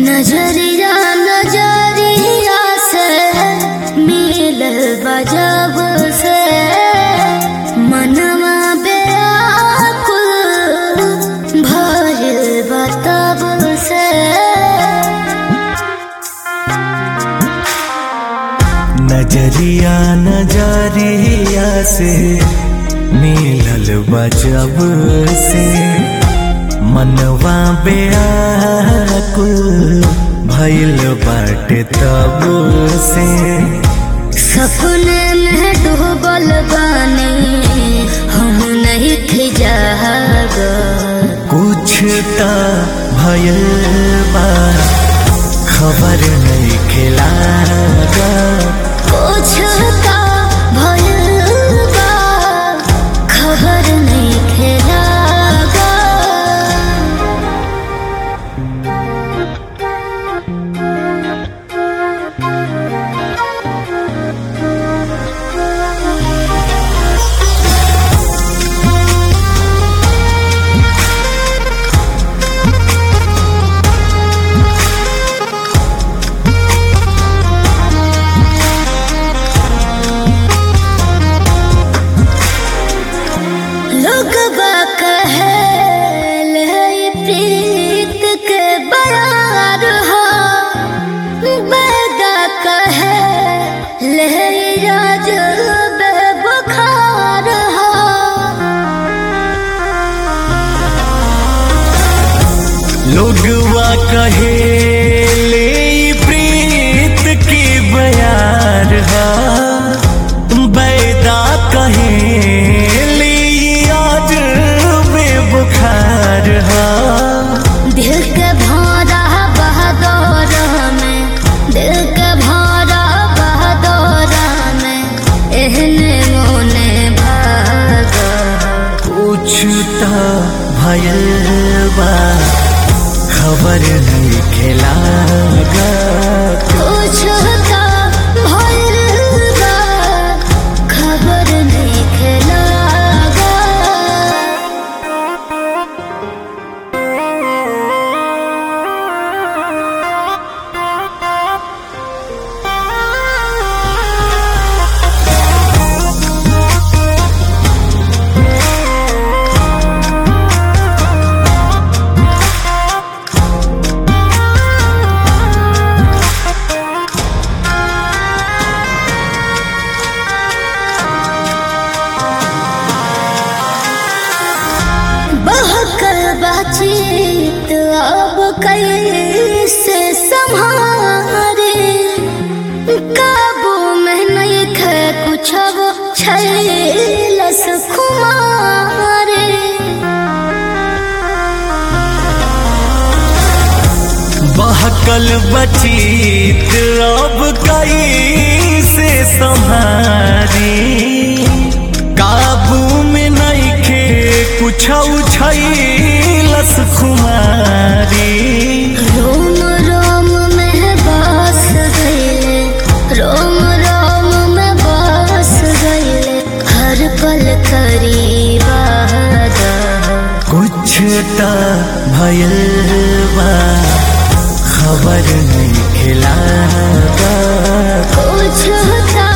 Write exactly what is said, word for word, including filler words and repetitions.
नजरिया नजरिया से मिलल बजब से मनवा बेआकुल भइल बा तब से। नजरिया नजरिया से मिलल बजब से मनवा बेआकुल भइल बाटे तब से। सपने में डूबल बानी हम नहीं थी जाग, कुछ ता भइल बा खबर नहीं खिलागा। कुछ ता भइल बा खबर नहीं खिलागा। लोगबा कहल है प्रीत के बरार हो, बैदा कहल है राज बेबुखार हो। लोगवा कहे ले प्रीत की बयार हा, बैदा कहे ले आज बेबुखार हा। दिल के भौरा बहदौर में, दिल के भौरा बहदौर में एहने मोने भागा। कुछ ता भइल बा खबर नहीं खिलागा। कुछ ता भइल बा खबर नहीं खिलागा। बहकल बातचीत अब कैसे संभारे, काबू में नहीं खे कुछ अब छैलस खुमारे। बहकल बचीत अब कैसे संभारी, काबू में नहीं खे कुछ छैलस खुमारी। रोम रोम में बस गईले, रोम रोम में बस गईले, हर पल करीब आदा। कुछ ता भइल बा खबर नहीं खिलागा। कुछ ता